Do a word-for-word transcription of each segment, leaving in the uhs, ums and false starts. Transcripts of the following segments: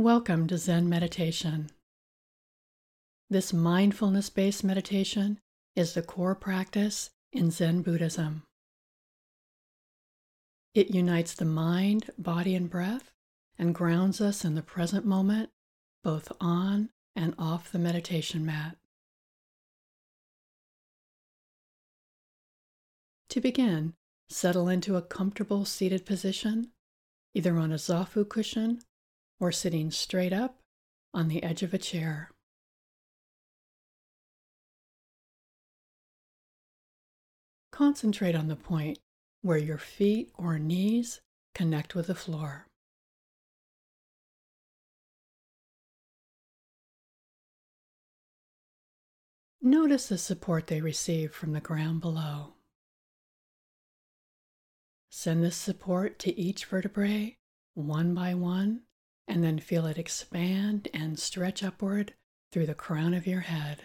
Welcome to Zen Meditation. This mindfulness-based meditation is the core practice in Zen Buddhism. It unites the mind, body, and breath and grounds us in the present moment, both on and off the meditation mat. To begin, settle into a comfortable seated position, either on a zafu cushion or sitting straight up on the edge of a chair. Concentrate on the point where your feet or knees connect with the floor. Notice the support they receive from the ground below. Send this support to each vertebrae one by one, and then feel it expand and stretch upward through the crown of your head.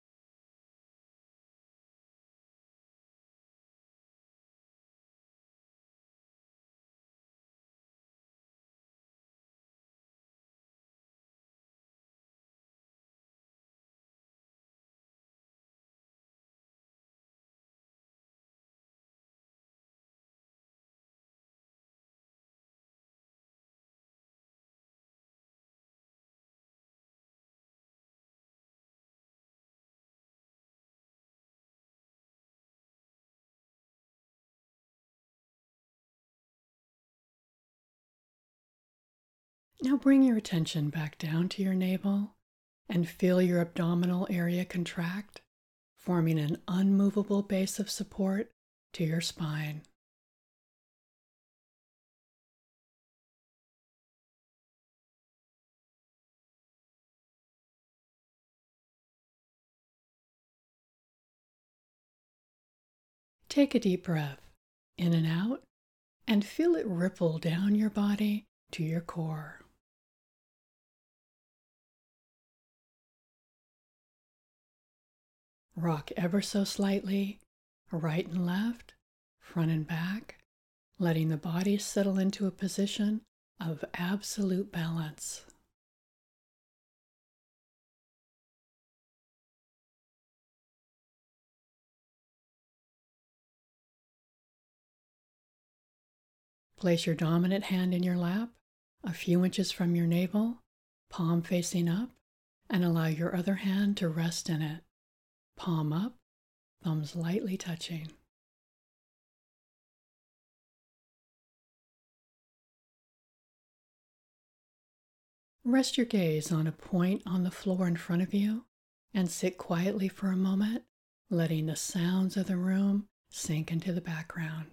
Now bring your attention back down to your navel and feel your abdominal area contract, forming an unmovable base of support to your spine. Take a deep breath in and out and feel it ripple down your body to your core. Rock ever so slightly, right and left, front and back, letting the body settle into a position of absolute balance. Place your dominant hand in your lap, a few inches from your navel, palm facing up, and allow your other hand to rest in it, palm up, thumbs lightly touching. Rest your gaze on a point on the floor in front of you and sit quietly for a moment, letting the sounds of the room sink into the background.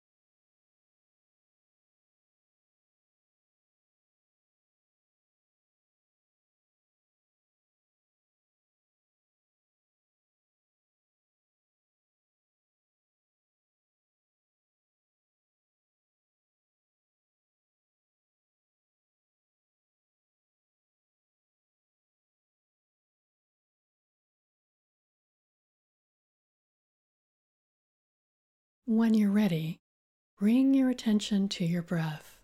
When you're ready, bring your attention to your breath.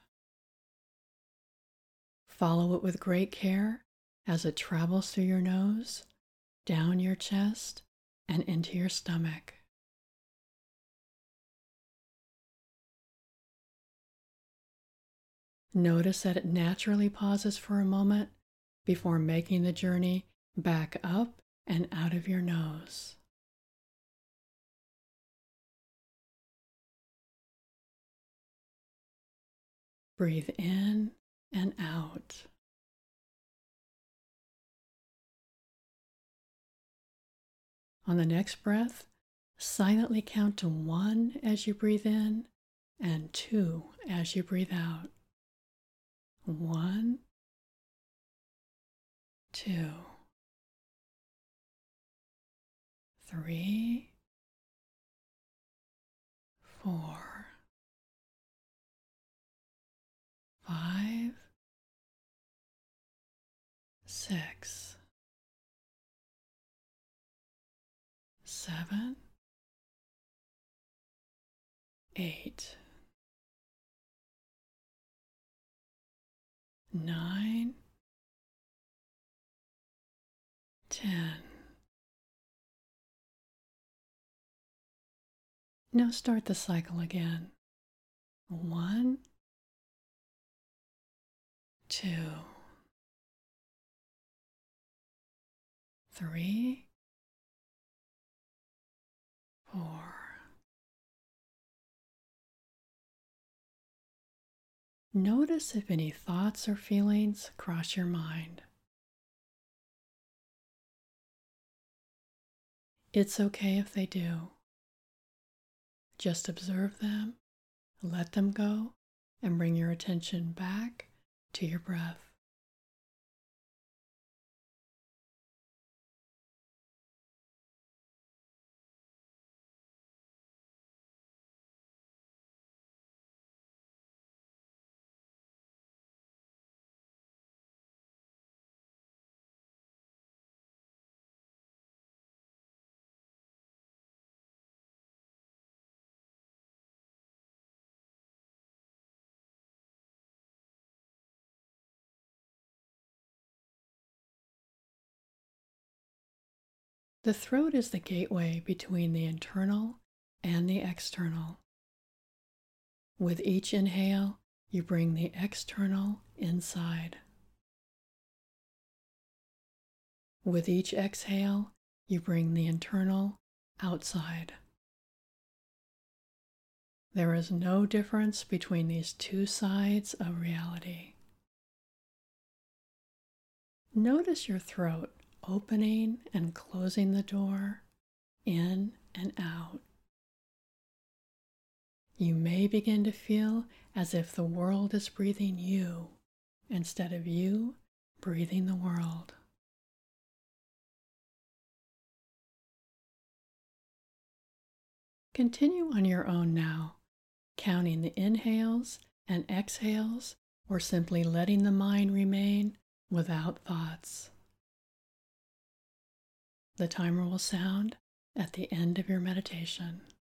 Follow it with great care as it travels through your nose, down your chest, and into your stomach. Notice that it naturally pauses for a moment before making the journey back up and out of your nose. Breathe in and out. On the next breath, silently count to one as you breathe in and two as you breathe out. One, two, three, four, five, six, seven, eight, nine, ten. Now start the cycle again. One, two, three, four. Notice if any thoughts or feelings cross your mind. It's okay if they do. Just observe them, let them go, and bring your attention back to your breath. The throat is the gateway between the internal and the external. With each inhale, you bring the external inside. With each exhale, you bring the internal outside. There is no difference between these two sides of reality. Notice your throat opening and closing the door, in and out. You may begin to feel as if the world is breathing you instead of you breathing the world. Continue on your own now, counting the inhales and exhales, or simply letting the mind remain without thoughts. The timer will sound at the end of your meditation.